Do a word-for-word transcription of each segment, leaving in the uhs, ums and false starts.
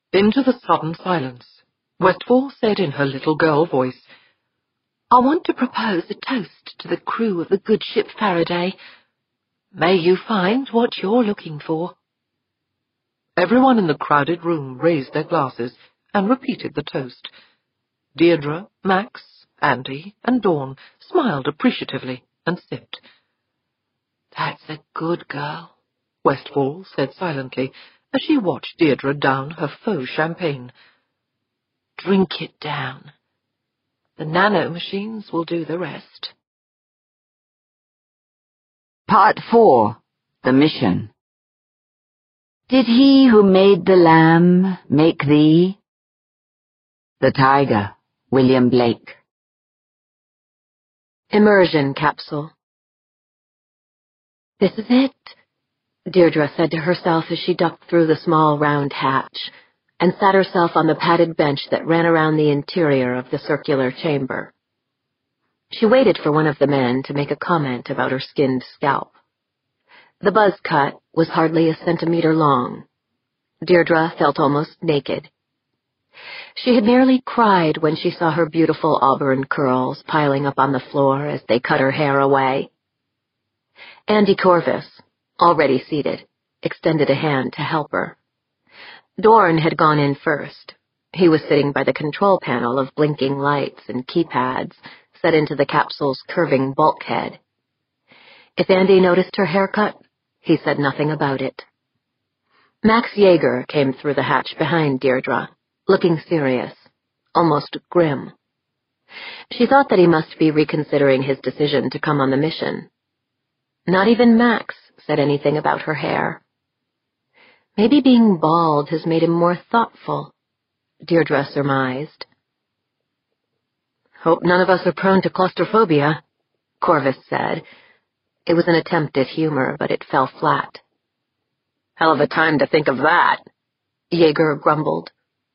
Into the sudden silence, Westfall said in her little girl voice, "I want to propose a toast to the crew of the good ship Faraday. May you find what you're looking for." Everyone in the crowded room raised their glasses and repeated the toast. Deirdre, Max, Andy, and Dawn smiled appreciatively and sipped. "That's a good girl," Westfall said silently as she watched Deirdre down her faux champagne. "Drink it down. The nano-machines will do the rest." Part four. The Mission. Did he who made the lamb make thee? The Tiger, William Blake. Immersion capsule. "This is it," Deirdre said to herself as she ducked through the small round hatch and sat herself on the padded bench that ran around the interior of the circular chamber. She waited for one of the men to make a comment about her skinned scalp. The buzz cut was hardly a centimeter long. Deirdre felt almost naked. She had nearly cried when she saw her beautiful auburn curls piling up on the floor as they cut her hair away. Andy Corvus, already seated, extended a hand to help her. Dorn had gone in first. He was sitting by the control panel of blinking lights and keypads set into the capsule's curving bulkhead. If Andy noticed her haircut, he said nothing about it. Max Yeager came through the hatch behind Deirdre, looking serious, almost grim. She thought that he must be reconsidering his decision to come on the mission. Not even Max said anything about her hair. Maybe being bald has made him more thoughtful, Deirdre surmised. "Hope none of us are prone to claustrophobia," Corvus said. It was an attempt at humor, but it fell flat. "Hell of a time to think of that," Yeager grumbled.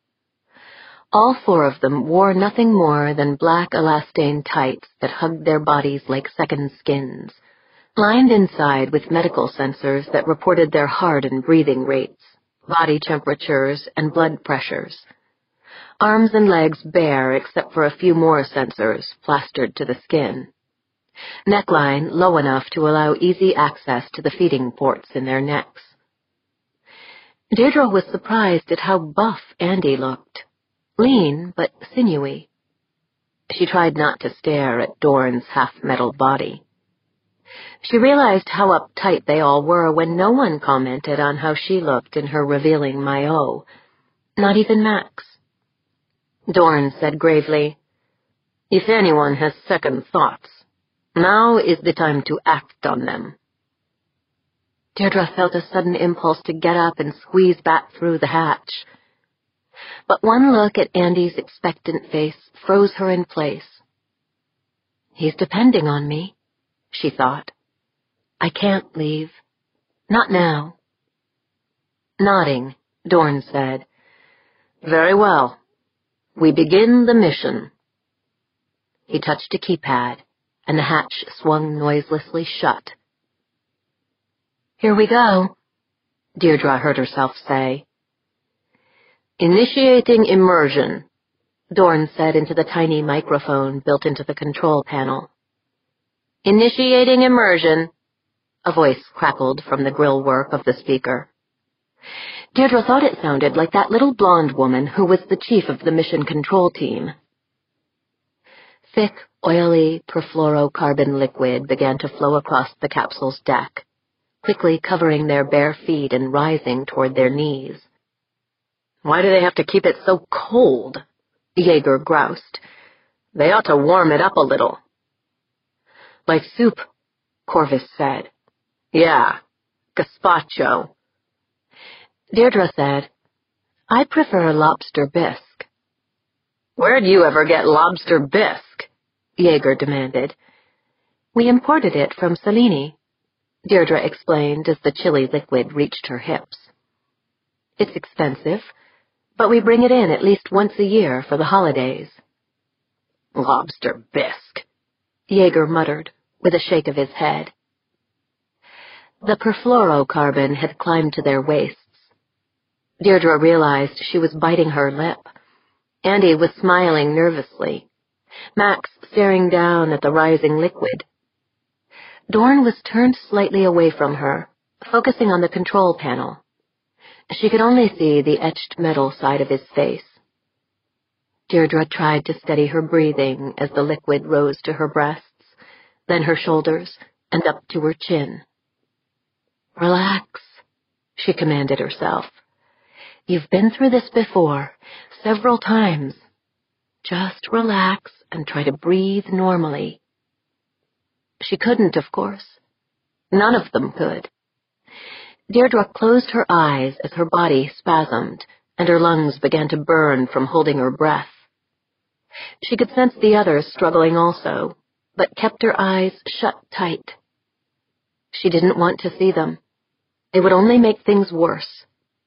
All four of them wore nothing more than black elastane tights that hugged their bodies like second skins, lined inside with medical sensors that reported their heart and breathing rates, body temperatures, and blood pressures. Arms and legs bare except for a few more sensors plastered to the skin. Neckline low enough to allow easy access to the feeding ports in their necks. Deirdre was surprised at how buff Andy looked. Lean, but sinewy. She tried not to stare at Dorn's half-metal body. She realized how uptight they all were when no one commented on how she looked in her revealing maillot, not even Max. Dorn said gravely, "If anyone has second thoughts, now is the time to act on them." Deirdre felt a sudden impulse to get up and squeeze back through the hatch. But one look at Andy's expectant face froze her in place. "He's depending on me," she thought. "I can't leave. Not now." Nodding, Dorn said, "Very well. We begin the mission." He touched a keypad, and the hatch swung noiselessly shut. "Here we go," Deirdre heard herself say. "Initiating immersion," Dorn said into the tiny microphone built into the control panel. "Initiating immersion," a voice crackled from the grillwork of the speaker. Deirdre thought it sounded like that little blonde woman who was the chief of the mission control team. Thick, oily perfluorocarbon liquid began to flow across the capsule's deck, quickly covering their bare feet and rising toward their knees. "Why do they have to keep it so cold?" Yeager groused. "They ought to warm it up a little." "Like soup," Corvus said. "Yeah, gazpacho." Deirdre said, "I prefer lobster bisque." "Where'd you ever get lobster bisque?" Yeager demanded. "We imported it from Salini," Deirdre explained as the chilly liquid reached her hips. "It's expensive, but we bring it in at least once a year for the holidays." "Lobster bisque," Yeager muttered, with a shake of his head. The perfluorocarbon had climbed to their waists. Deirdre realized she was biting her lip. Andy was smiling nervously, Max staring down at the rising liquid. Dorn was turned slightly away from her, focusing on the control panel. She could only see the etched metal side of his face. Deirdre tried to steady her breathing as the liquid rose to her breasts, then her shoulders, and up to her chin. "Relax," she commanded herself. "You've been through this before, several times. Just relax and try to breathe normally." She couldn't, of course. None of them could. Deirdre closed her eyes as her body spasmed and her lungs began to burn from holding her breath. She could sense the others struggling also, but kept her eyes shut tight. She didn't want to see them. It would only make things worse.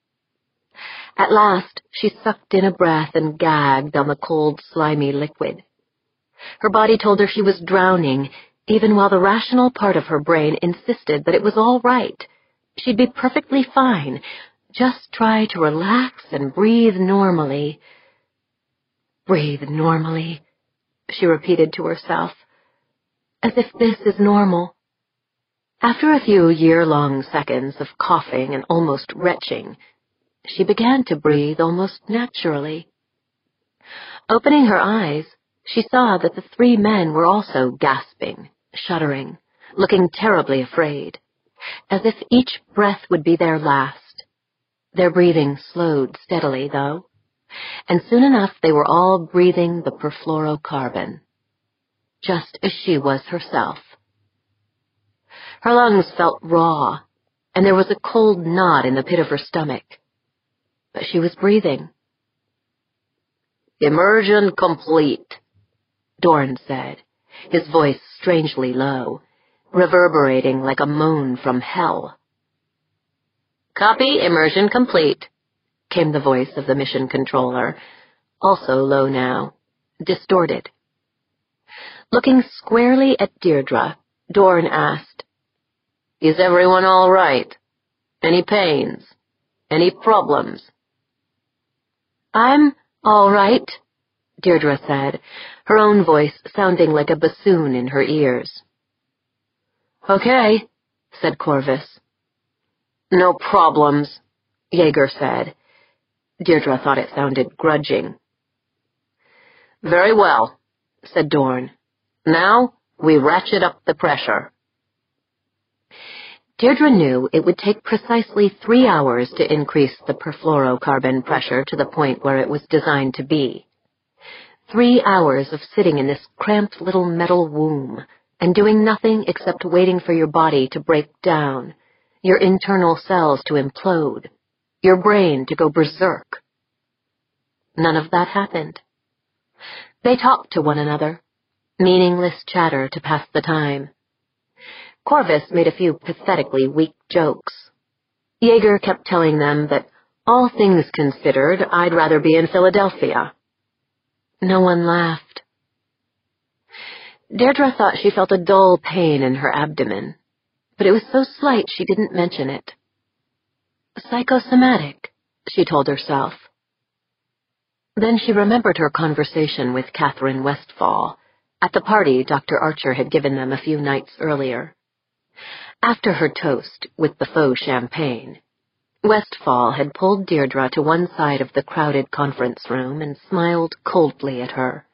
At last, she sucked in a breath and gagged on the cold, slimy liquid. Her body told her she was drowning, even while the rational part of her brain insisted that it was all right. She'd be perfectly fine. Just try to relax and breathe normally. Breathe normally, she repeated to herself, as if this is normal. After a few year-long seconds of coughing and almost retching, she began to breathe almost naturally. Opening her eyes, she saw that the three men were also gasping, shuddering, looking terribly afraid, as if each breath would be their last. Their breathing slowed steadily, though, and soon enough they were all breathing the perfluorocarbon, just as she was herself. Her lungs felt raw, and there was a cold knot in the pit of her stomach, but she was breathing. "Immersion complete," Dorn said, his voice strangely low, reverberating like a moan from hell. "Copy, immersion complete," came the voice of the mission controller, also low now, distorted. Looking squarely at Deirdre, Dorn asked, "Is everyone all right? Any pains? Any problems?" "I'm all right," Deirdre said, her own voice sounding like a bassoon in her ears. "Okay," said Corvus. "No problems," Jaeger said. Deirdre thought it sounded grudging. "Very well," said Dorn. "Now we ratchet up the pressure." Deirdre knew it would take precisely three hours to increase the perfluorocarbon pressure to the point where it was designed to be. Three hours of sitting in this cramped little metal womb and doing nothing except waiting for your body to break down, your internal cells to implode, your brain to go berserk. None of that happened. They talked to one another, meaningless chatter to pass the time. Corvus made a few pathetically weak jokes. Jaeger kept telling them that, all things considered, I'd rather be in Philadelphia. No one laughed. Deirdre thought she felt a dull pain in her abdomen, but it was so slight she didn't mention it. Psychosomatic, she told herself. Then she remembered her conversation with Catherine Westfall at the party Doctor Archer had given them a few nights earlier. After her toast with the faux champagne, Westfall had pulled Deirdre to one side of the crowded conference room and smiled coldly at her.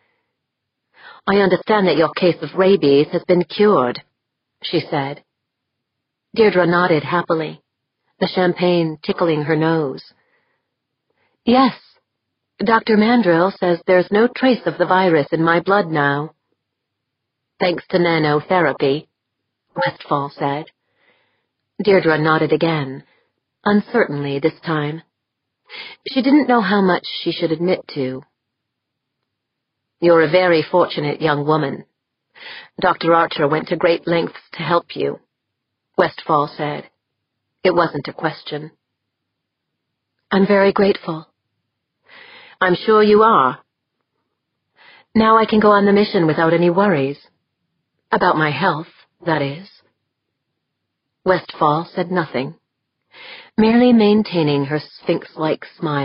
"I understand that your case of rabies has been cured," she said. Deirdre nodded happily, the champagne tickling her nose. "Yes, Doctor Mandrill says there's no trace of the virus in my blood now." "Thanks to nanotherapy," Westfall said. Deirdre nodded again, uncertainly this time. She didn't know how much she should admit to. "You're a very fortunate young woman. Doctor Archer went to great lengths to help you," Westfall said. It wasn't a question. "I'm very grateful." "I'm sure you are." "Now I can go on the mission without any worries. About my health, that is." Westfall said nothing. merely maintaining her sphinx-like smile.